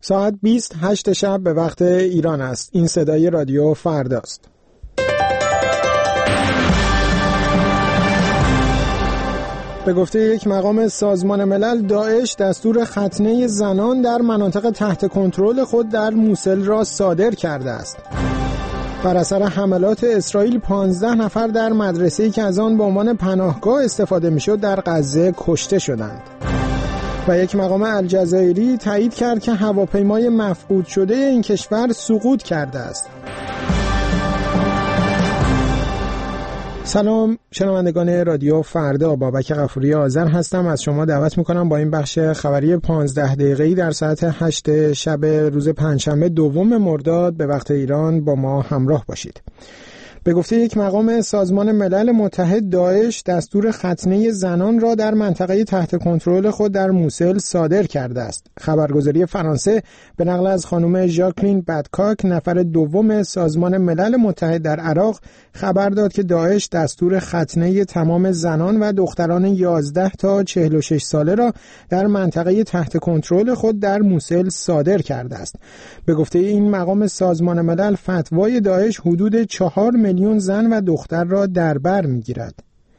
ساعت 28 شب به وقت ایران است. این صدای رادیو فرداست. به گفته یک مقام سازمان ملل، داعش دستور ختنه زنان در مناطق تحت کنترل خود در موصل را صادر کرده است. بر اثر حملات اسرائیل 15 نفر در مدرسه‌ای که از آن به عنوان پناهگاه استفاده می‌شد در غزه کشته شدند. و یک مقام الجزایری تایید کرد که هواپیمای مفقود شده این کشور سقوط کرده است. سلام شنوندگان رادیو فردا، بابک غفوری آذر هستم. از شما دعوت میکنم با این بخش خبری 15 دقیقه‌ای در ساعت 8 شب روز پنجشنبه دوم مرداد به وقت ایران با ما همراه باشید. به گفته یک مقام سازمان ملل متحد، داعش دستور ختنه زنان را در منطقه تحت کنترل خود در موصل صادر کرده است. خبرگزاری فرانسه به نقل از خانم ژاکلین بدکاک، نفر دوم سازمان ملل متحد در عراق، خبر داد که داعش دستور ختنه تمام زنان و دختران 11 تا 46 ساله را در منطقه تحت کنترل خود در موصل صادر کرده است. به گفته این مقام سازمان ملل، فتوای داعش حدود 4 میلیون زن و دختر را در بر می‌گیرد.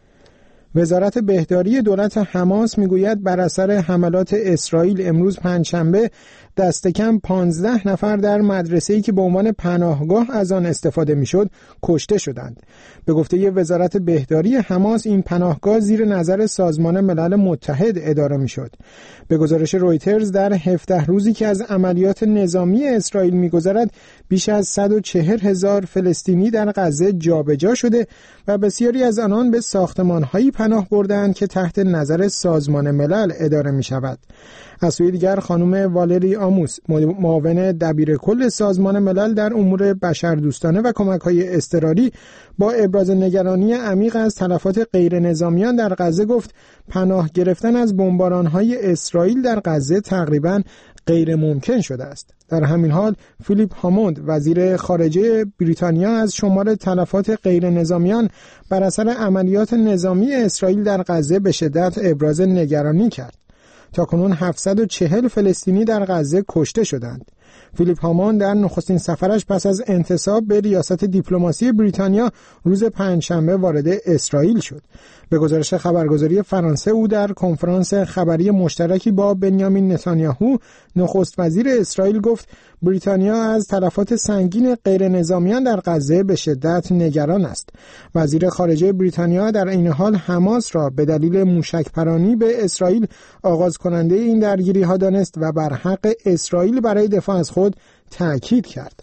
وزارت بهداری دولت حماس میگوید بر اثر حملات اسرائیل امروز پنجشنبه دست کم 15 نفر در مدرسه‌ای که به عنوان پناهگاه از آن استفاده میشد کشته شدند. به گفته وزارت بهداری حماس، این پناهگاه زیر نظر سازمان ملل متحد اداره میشد. به گزارش رویترز، در 17 روزی که از عملیات نظامی اسرائیل میگذرد، بیش از 140,000 فلسطینی در غزه جابجا شده و بسیاری از آنان به ساختمان‌هایی پناه بردند که تحت نظر سازمان ملل اداره می‌شود. از سوی دیگر خانم والری آموس، معاون دبیر کل سازمان ملل در امور بشردوستانه و کمک‌های اضطراری، با ابراز نگرانی عمیق از تلفات غیر نظامیان در غزه گفت پناه گرفتن از بمباران‌های اسرائیل در غزه تقریباً غیر ممکن شده است. در همین حال فیلیپ هاموند، وزیر خارجه بریتانیا، از شمار تلفات غیر نظامیان بر اثر عملیات نظامی اسرائیل در غزه به شدت ابراز نگرانی کرد. تاکنون 740 فلسطینی در غزه کشته شدند. فیلیپ هاموند در نخستین سفرش پس از انتصاب به ریاست دیپلماسی بریتانیا روز پنجشنبه وارد اسرائیل شد. به گزارش خبرگزاری فرانسه، او در کنفرانس خبری مشترکی با بنیامین نتانیاهو، نخست وزیر اسرائیل، گفت بریتانیا از تلفات سنگین غیر نظامیان در غزه به شدت نگران است. وزیر خارجه بریتانیا در این حال حماس را به دلیل موشک‌پرانی به اسرائیل آغاز کننده این درگیری‌ها دانست و بر حق اسرائیل برای دفاع از خود تأکید کرد.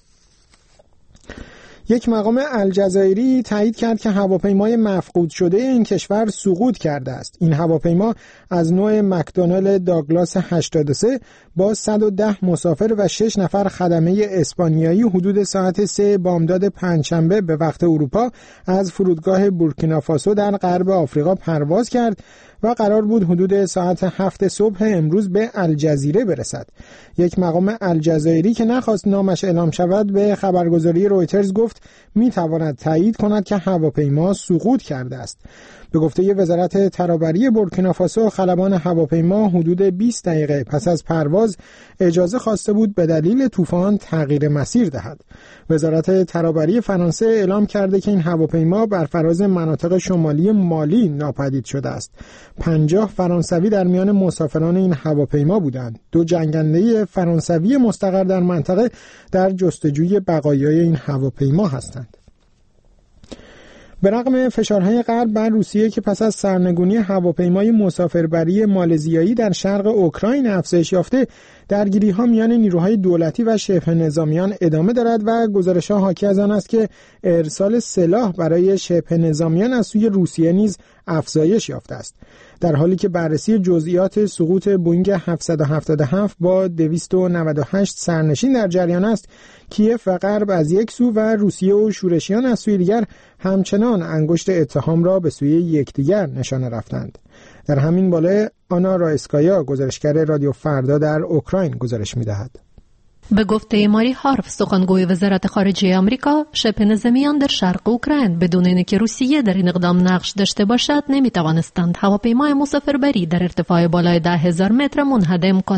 یک مقام الجزایری تایید کرد که هواپیمای مفقود شده این کشور سقوط کرده است. این هواپیما از نوع مکدونال داگلاس 83 با 110 مسافر و 6 نفر خدمه اسپانیایی حدود ساعت 3 بامداد پنجشنبه به وقت اروپا از فرودگاه بورکینافاسو در غرب آفریقا پرواز کرد و قرار بود حدود ساعت 7 صبح امروز به الجزیره برسد. یک مقام الجزایری که نخواست نامش اعلام شود به خبرگزاری رویترز گفت میتواند تایید کند که هواپیما سقوط کرده است. به گفته وزارت ترابری بورکینافاسو، خلبان هواپیما حدود 20 دقیقه پس از پرواز اجازه خواسته بود به دلیل طوفان تغییر مسیر دهد. وزارت ترابری فرانسه اعلام کرده که این هواپیما بر فراز مناطق شمالی مالی ناپدید شده است. 50 فرانسوی در میان مسافران این هواپیما بودند. 2 جنگنده فرانسوی مستقر در منطقه در جستجوی بقایای این هواپیما هستند. به رغم فشارهای غرب بر روسیه که پس از سرنگونی هواپیمای مسافربری مالزیایی در شرق اوکراین افزایش یافته، درگیری‌ها میان نیروهای دولتی و شبه نظامیان ادامه دارد و گزارش‌ها حاکی از آن است که ارسال سلاح برای شبه نظامیان از سوی روسیه نیز افزایش یافته است. در حالی که بررسی جزئیات سقوط بوئینگ 777 با 298 سرنشین در جریان است، کیف و غرب از یک سو و روسیه و شورشیان از سوی دیگر همچنان انگشت اتهام را به سوی یکدیگر نشانه رفتند. در همین باله آنا رایسکایا، گزارشگر رادیو فردا در اوکراین، گزارش می‌دهد. به گفته ماری هارف، سخنگوی وزارت خارجه آمریکا، شبه نظامیان در شرق اوکراین بدون اینکه روسیه در این اقدام نقش داشته باشد نمیتوانستند هواپیمای مسافربری در ارتفاع بالای 10,000 متر منهدم کنند.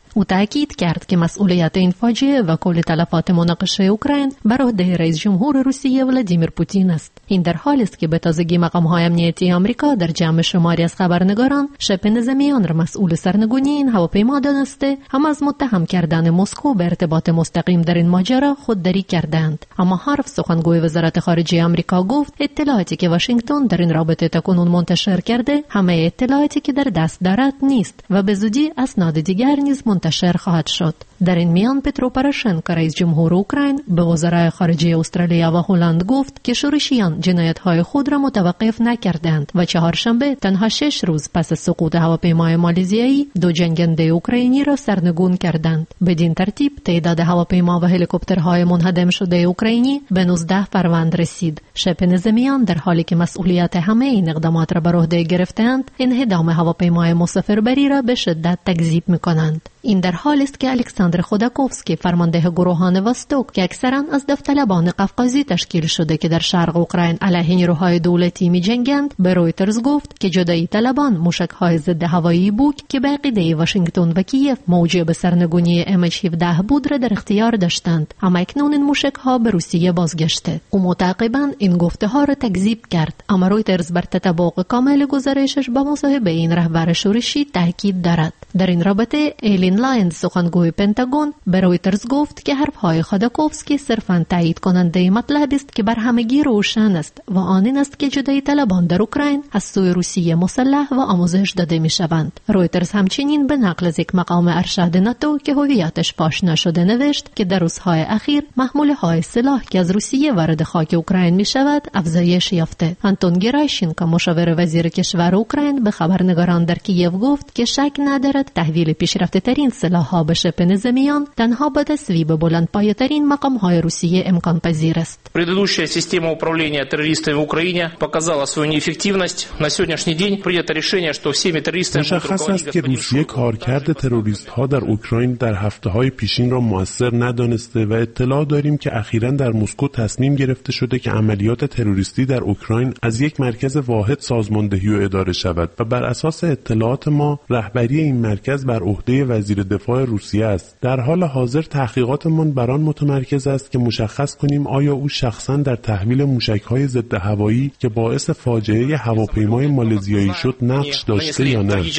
او تأکید کرد که مسئولیت این فاجعه و کل تلفات مناقشه اوکراین بر عهده رئیس جمهور روسیه ولادیمیر پوتین است. این در حالی است که به تازگی مقام‌های امنیتی آمریکا در جمع شماری از خبرنگاران شبه نظامیان را مسئول سرنگونی این هواپیما دانسته، هم از متهم کردن مسکو به ارتباط مستقیم در این ماجرا خودداری کردند. اما حرف سخنگوی وزارت خارجه آمریکا گفت اطلاعاتی که واشنگتن در این رابطه تاکنون منتشر کرده همه اطلاعاتی که در دست دارد نیست و به زودی اسناد دیگر نیز منتشر خواهد شد. در این میان پترو پوروشنکو رئیس جمهور اوکراین به وزرای خارجه استرالیا و هلند گفت که شورشیان جنایت‌های خود را متوقف نکردند و چهارشنبه تنها 6 روز پس از سقوط هواپیمای مالزیایی 2 جنگنده اوکراینی را سرنگون کردند. بدین ترتیب تعداد هواپیما و هلیکوپترهای منهدم شده اوکراینی به 19 فروند رسید. شبه نظامیان در حالی که مسئولیت همه این اقدامات را بر عهده گرفتند، انهدام هواپیمای مسافربری را به شدت تکذیب می‌کنند. این در حالی است که الکساندر خوداکوفسکی فرمانده گروهان واستوک که اکثرا از داوطلبان قفقازی تشکیل شده که در شرق اوکراین علیه نیروهای دولتی می‌جنگند به رویترز گفت که جدایی طلبان موشک‌های ضد هوایی بوک که به عقیده واشنگتن و کیف موجب سرنگونی MH17 بود را در اختیار داشتند، اما اکنون این موشک‌ها به روسیه بازگشته. او متعاقباً این گفته‌ها را تکذیب کرد، اما رویترز بر تطابق کامل گزارشش با مصاحبه این رهبر شورشی تاکید دارد. در این رابطه ایلین لایند سخنگوی پنتاگون به رویترز گفت که حرف‌های خوداکوفسکی صرفاً تایید کننده مطلب است که بر همگی روشن است و آن این است که جدایی طلبان در اوکراین از سوی روسیه مسلح و آموزش داده می‌شوند. رویترز همچنین به نقل از یک مقام ارشد ناتو که هویتش فاش نشده نوشت که در روزهای اخیر محموله‌های سلاح که از روسیه وارد خاک اوکراین می‌شود افزایش یافته. آنتون گرایشینکو مشاور وزیر کشور اوکراین به خبرنگاران در کیف گفت که شک ندارد تحویل پیشرفته‌ترین سلاح‌ها به شبه نظامیان تنها با تصویب بلندپایه‌ترین مقام‌های روسیه امکان پذیر است. Предыдущая система управления террористами в Украине показала свою неэффективность. На сегодняшний день принято решение, что всеми террористами مشخص است که روسیه کارکرد تروریست‌ها در اوکراین در هفته‌های پیشین را مؤثر ندانسته و اطلاع داریم که اخیراً در مسکو تصمیم گرفته شده که عملیات تروریستی در اوکراین از یک مرکز واحد سازماندهی و اداره شود و بر اساس اطلاعات ما رهبری این مرکز بر عهده وزیر دفاع روسیه است. در حال حاضر تحقیقاتمان بر آن متمرکز است که مشخص کنیم آیا او شخصاً در تحویل موشک‌های ضد هوایی که باعث فاجعه هواپیمای مالزیایی شد نقش داشته یا نه.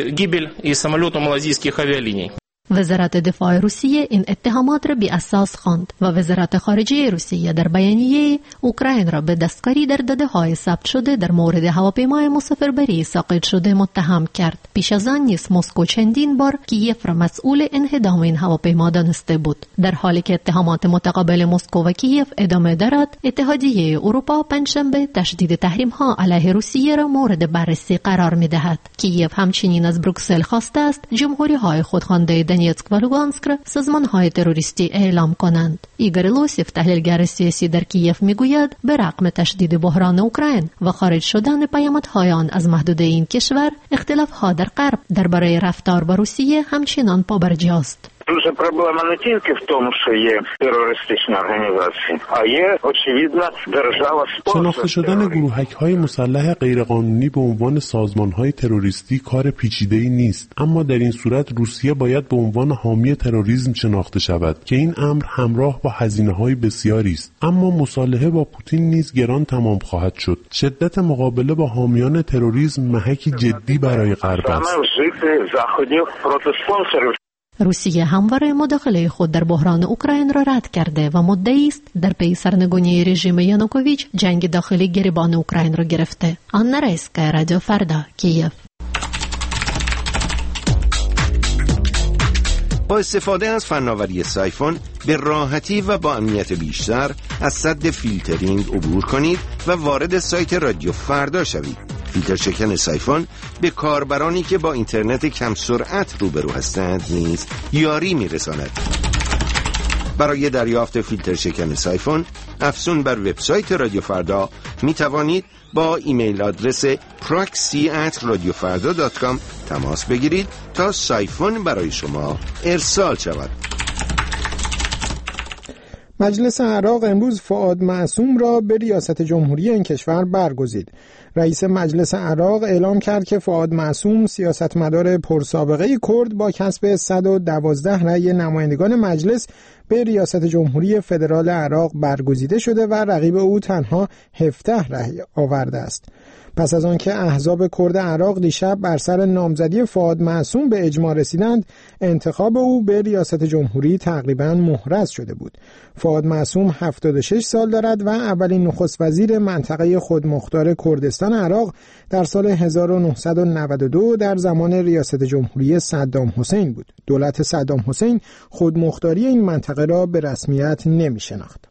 وزارت دفاع روسیه این اتهامات را بی اساس خواند و وزارت خارجه روسیه در بیانیه اوکراین را به دستکاری در داده‌های ثبت شده در مورد هواپیمای مسافربری ساقط شده متهم کرد. پیش از آن نیز مسکو چندین بار کیف را مسئول انهدام این هواپیما دانسته بود. در حالی که اتهامات متقابل مسکو و کیف ادامه دارد، اتحادیه اروپا پنجشنبه تشدید تحریم‌ها علیه روسیه را مورد بررسی قرار می‌دهد. کیف همچنین از بروکسل خواسته است جمهوری‌های خودخوانده دونیتسک و لوگانسک را سازمان‌های تروریستی اعلام کنند. ایگور لوسیف تحلیلگر سیاسی در کیف میگوید به رغم تشدید بحران اوکراین و خارج شدن پیامدهای آن از محدوده این کشور، اختلاف‌ها در غرب درباره رفتار با روسیه همچنان پابرجاست. Дуже проблема не тільки в тому, що є терористичні організації, а є, очевидно, держава-спонсор. شناخته شدن گروهک‌های مسلح غیرقانونی به عنوان سازمان‌های تروریستی کار پیچیده‌ای نیست، اما در این صورت روسیه باید به عنوان حامی تروریسم شناخته شود که این امر همراه با هزینه‌های بسیاری است. اما مصالحه با پوتین نیز گران تمام خواهد شد. شدت مقابله با حامیان تروریسم محکی جدی برای غرب است. روسیه همواره مداخله خود در بحران اوکراین را رد کرده و مدعی است در پی سرنگونی رژیم یانوکوویچ جنگ داخلی گریبان اوکراین را گرفته. آنا رایسکا، رادیو فردا، کیف. با استفاده از فناوری سایفون به راحتی و با امنیت بیشتر از سد فیلترینگ عبور کنید و وارد سایت رادیو فردا شوید. فیلتر شکن سایفون به کاربرانی که با اینترنت کم سرعت روبرو هستند نیز یاری میرساند. برای دریافت فیلتر شکن سایفون افزون بر وبسایت رادیو فردا می توانید با ایمیل آدرس proxy@radiofarda.com تماس بگیرید تا سایفون برای شما ارسال شود. مجلس عراق امروز فؤاد معصوم را به ریاست جمهوری این کشور برگزید. رئیس مجلس عراق اعلام کرد که فؤاد معصوم سیاستمدار پرسابقه کرد با کسب 112 رأی نمایندگان مجلس به ریاست جمهوری فدرال عراق برگزیده شده و رقیب او تنها 17 رأی آورده است. پس از آنکه احزاب کرد عراق دیشب بر سر نامزدی فؤاد معصوم به اجماع رسیدند، انتخاب او به ریاست جمهوری تقریباً محرز شده بود. فؤاد معصوم 76 سال دارد و اولین نخست وزیر منطقه خودمختار کردستان عراق در سال 1992 در زمان ریاست جمهوری صدام حسین بود. دولت صدام حسین خودمختاری این منطقه را به رسمیت نمی‌شناخت.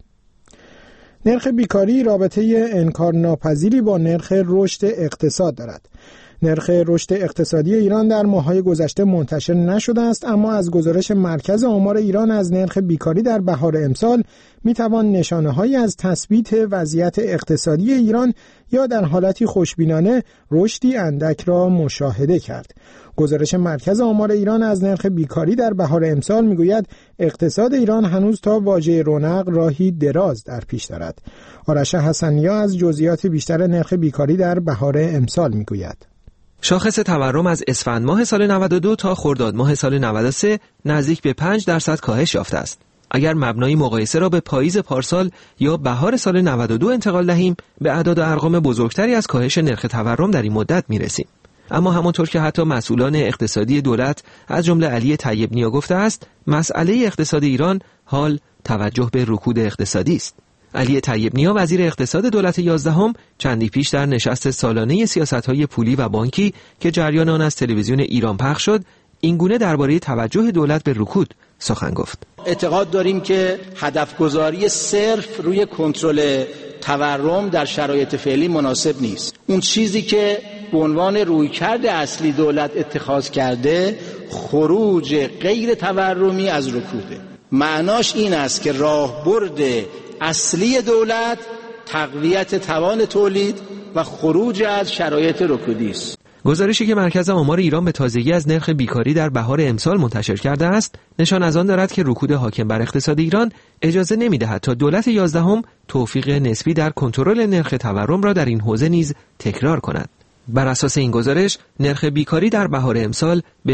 نرخ بیکاری رابطه انکارناپذیری با نرخ رشد اقتصاد دارد. نرخ رشد اقتصادی ایران در ماه‌های گذشته منتشر نشده است، اما از گزارش مرکز آمار ایران از نرخ بیکاری در بهار امسال میتوان نشانه‌هایی از تثبیت وضعیت اقتصادی ایران یا در حالتی خوشبینانه رشدی اندک را مشاهده کرد. گزارش مرکز آمار ایران از نرخ بیکاری در بهار امسال میگوید اقتصاد ایران هنوز تا واژه رونق راهی دراز در پیش دارد. آرش حسنیا از جزئیات بیشتر نرخ بیکاری در بهار امسال میگوید. شاخص تورم از اسفند ماه سال 92 تا خرداد ماه سال 93 نزدیک به 5% کاهش یافته است. اگر مبنای مقایسه را به پاییز پارسال یا بهار سال 92 انتقال دهیم، به اعداد و ارقام بزرگتری از کاهش نرخ تورم در این مدت میرسیم. اما همانطور که حتی مسئولان اقتصادی دولت از جمله علی طیب نیا گفته است، مسئله اقتصاد ایران حال توجه به رکود اقتصادی است. علی طیب نیا وزیر اقتصاد دولت 11 چندی پیش در نشست سالانه سیاست‌های پولی و بانکی که جریان آن از تلویزیون ایران پخش شد، اینگونه درباره توجه دولت به رکود سخن گفت. اعتقاد داریم که هدف گذاری صرف روی کنترل تورم در شرایط فعلی مناسب نیست. اون چیزی که به عنوان رویکرد اصلی دولت اتخاذ کرده خروج غیر تورمی از رکوده. معناش این است که راهبرد اصلی دولت تقویت توان تولید و خروج از شرایط رکودی است. گزارشی که مرکز آمار ایران به تازگی از نرخ بیکاری در بهار امسال منتشر کرده است، نشان از آن دارد که رکود حاکم بر اقتصاد ایران اجازه نمی‌دهد تا دولت 11 توفیق نسبی در کنترل نرخ تورم را در این حوزه نیز تکرار کند. بر اساس این گزارش، نرخ بیکاری در بهار امسال به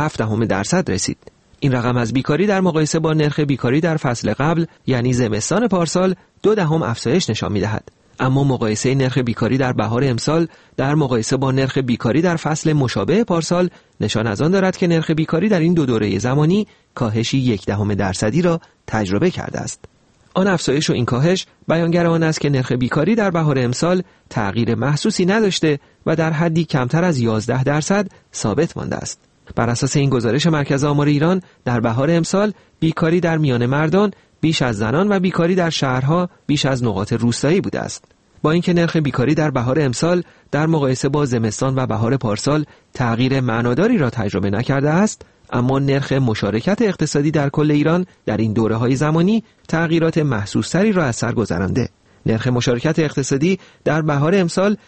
10.7% رسید. این رقم از بیکاری در مقایسه با نرخ بیکاری در فصل قبل یعنی زمستان پارسال 0.2 افزایش نشان می‌دهد. اما مقایسه نرخ بیکاری در بهار امسال در مقایسه با نرخ بیکاری در فصل مشابه پارسال نشان از آن دارد که نرخ بیکاری در این دو دوره زمانی کاهشی 0.1% را تجربه کرده است. آن افزایش و این کاهش بیانگر آن است که نرخ بیکاری در بهار امسال تغییر محسوسی نداشته و در حدی کمتر از 11% ثابت مانده است. بر اساس این گزارش مرکز آمار ایران در بهار امسال بیکاری در میان مردان بیش از زنان و بیکاری در شهرها بیش از نقاط روستایی بوده است. با اینکه نرخ بیکاری در بهار امسال در مقایسه با زمستان و بهار پارسال تغییر معناداری را تجربه نکرده است، اما نرخ مشارکت اقتصادی در کل ایران در این دوره‌های زمانی تغییرات محسوس‌تری را از سر گذرانده. نرخ مشارکت اقتصادی در بهار امسال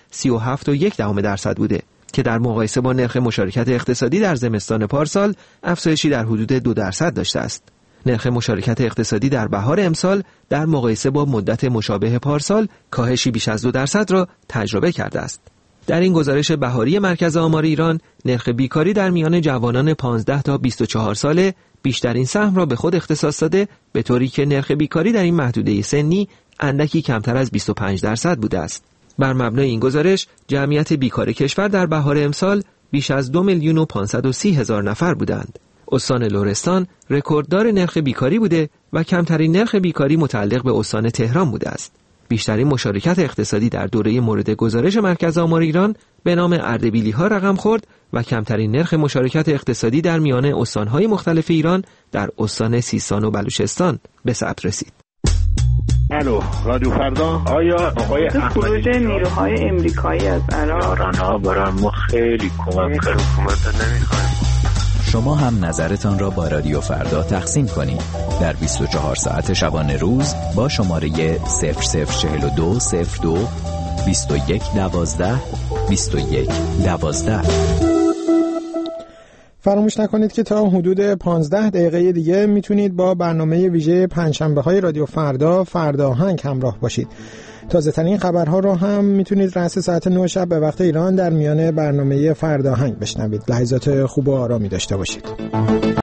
37.1% بوده که در مقایسه با نرخ مشارکت اقتصادی در زمستان پارسال افزایشی در حدود 2% داشته است. نرخ مشارکت اقتصادی در بهار امسال در مقایسه با مدت مشابه پارسال کاهشی بیش از 2% را تجربه کرده است. در این گزارش بهاری مرکز آمار ایران، نرخ بیکاری در میان جوانان 15 تا 24 ساله بیشترین سهم را به خود اختصاص داده، به طوری که نرخ بیکاری در این محدوده سنی اندکی کمتر از 25% بوده است. بر مبنای این گزارش، جمعیت بیکار کشور در بهار امسال بیش از 2,530,000 نفر بودند. استان لرستان رکورددار نرخ بیکاری بوده و کمترین نرخ بیکاری متعلق به استان تهران بوده است. بیشترین مشارکت اقتصادی در دوره مورد گزارش مرکز آمار ایران به نام اردبیلی‌ها رقم خورد و کمترین نرخ مشارکت اقتصادی در میان استان‌های مختلف ایران در استان سیستان و بلوچستان به ثبت رسید. الو، رادیو فردا. آیا آقای خروج نیروهای امریکایی از عراق آنها برای ما خیلی کمک کرد. حکومت نمی‌خوایم. شما هم نظرتان را با رادیو فردا تقسیم کنید در 24 ساعت شبانه روز با شماره 004202 2112 2112. فراموش نکنید که تا حدود 15 دقیقه دیگه میتونید با برنامه ویژه پنجشنبه‌های رادیو فردا آهنگ همراه باشید. تازه ترین خبرها رو هم میتونید رأس ساعت 9 شب به وقت ایران در میان برنامه فردا آهنگ بشنوید. لحظات خوب و آرامی داشته باشید.